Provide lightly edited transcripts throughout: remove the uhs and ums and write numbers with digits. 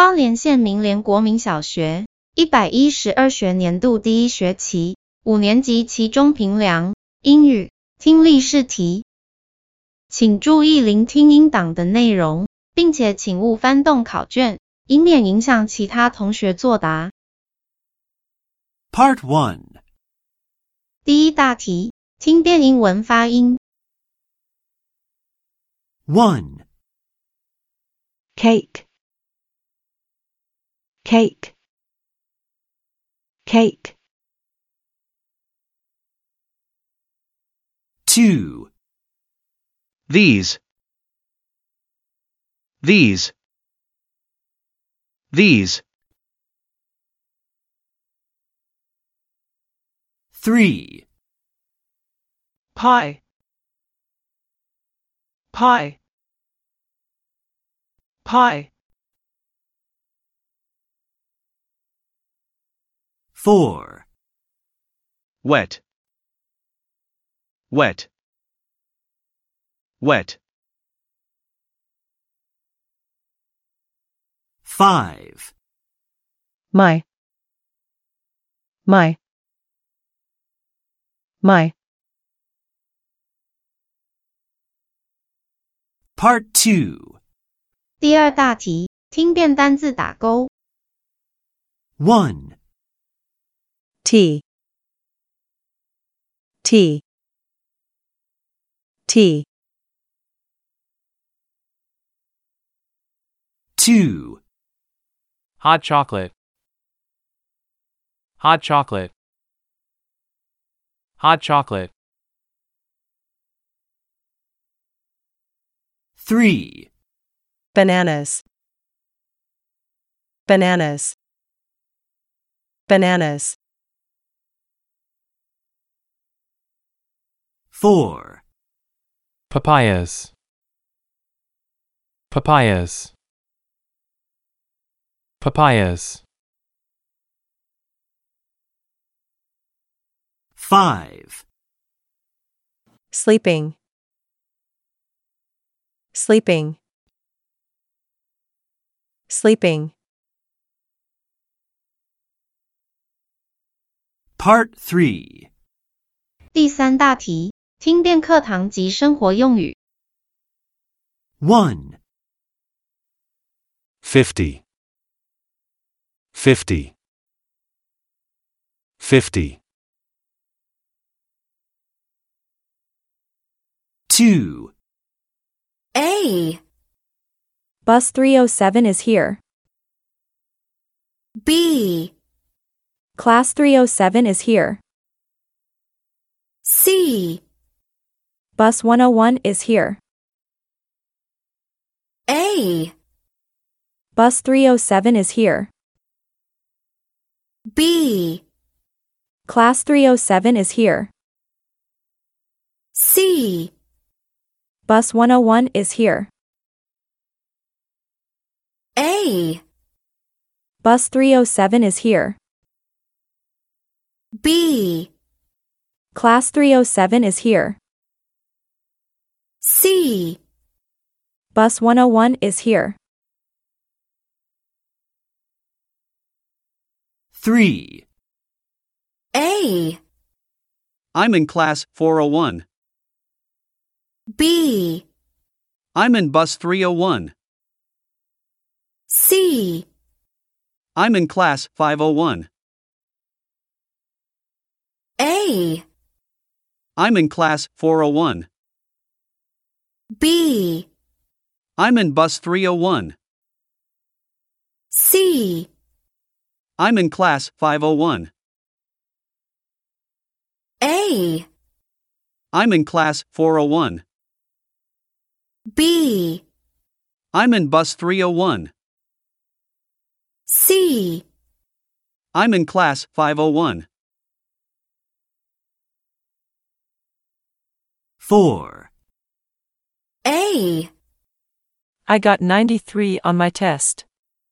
花莲县明联国民小学112学年度第一学期5年级期中评量英语听力试题。请注意聆听音档的内容，并且请勿翻动考卷，以免影响其他同学作答。 Part 1. 第一大题，听辨英文发音。 1. Cake, cake, cake. 2. These, these, these. 3. Pie, pie, pie. 4. Wet, wet, wet. 5. My, my, my. Part 2. 第二大题，听辨单字打勾。 1. Tea, tea, tea. 2. Hot chocolate. Hot chocolate. Hot chocolate. 3. Bananas, bananas, bananas. 4. Papayas. Papayas. Papayas. 5. Sleeping, sleeping, sleeping. Part 3. 第三大题，听辨课堂及生活用语。 1. 50, 50, 50. 2. A, Bus 307 is here. B, Class 307 is here. C, Bus 101 is here. A, Bus 307 is here. B, Class 307 is here. C, Bus 101 is here. A, Bus 307 is here. B, Class 307 is here. C, Bus 101 is here. 3. A, I'm in class 401. B, I'm in bus 301. C, I'm in class 501. A, I'm in class 401. B, I'm in bus 301. C, I'm in class 501. A, I'm in class 401. B, I'm in bus 301. C, I'm in class 501. 4. A, I got 93 on my test.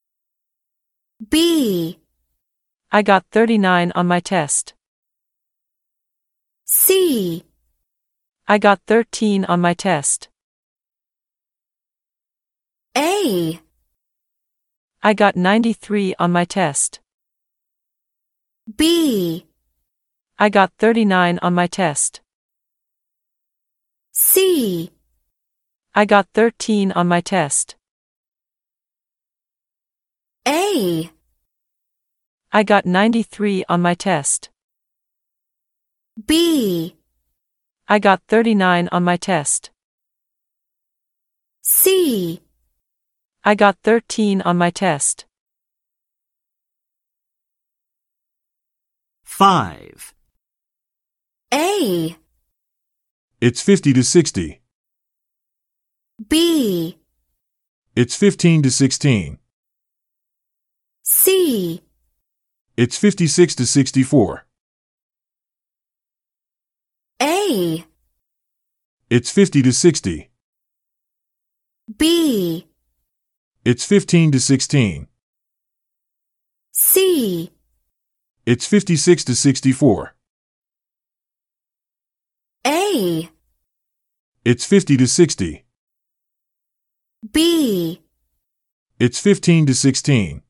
B, I got 39 on my test. C, I got 13 on my test. A, I got 93 on my test. B, I got 39 on my test. C, I got 13 on my test. A, I got 93 on my test. B, I got 39 on my test. C, I got 13 on my test. 5. A, It's 50 to 60. B, It's 15 to 16. C, It's 56 to 64. A, It's 50 to 60. B, It's 15 to 16. C, It's 56 to 64. A, It's 50 to 60. B, It's 15 to 16.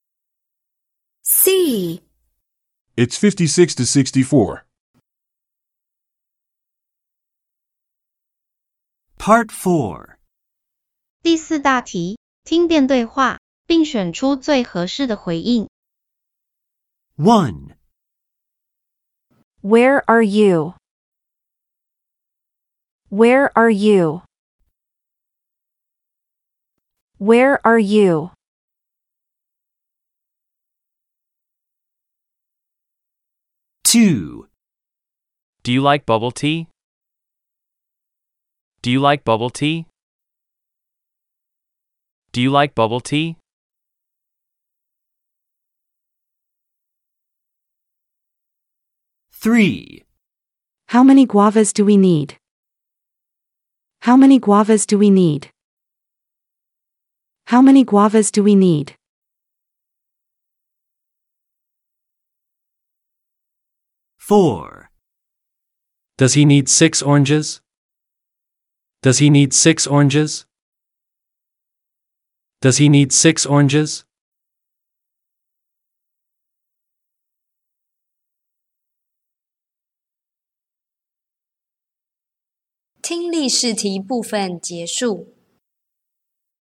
C, It's 56 to 64. Part 4. 第四大题，听辩对话，并选出最合适的回应。 1. Where are you? Where are you? Where are you? 2. Do you like bubble tea? Do you like bubble tea? Do you like bubble tea? 3. How many guavas do we need? How many guavas do we need? How many guavas do we need? 4. Does he need 6 oranges? Does he need 6 oranges? Does he need 6 oranges? 听力试题部分结束。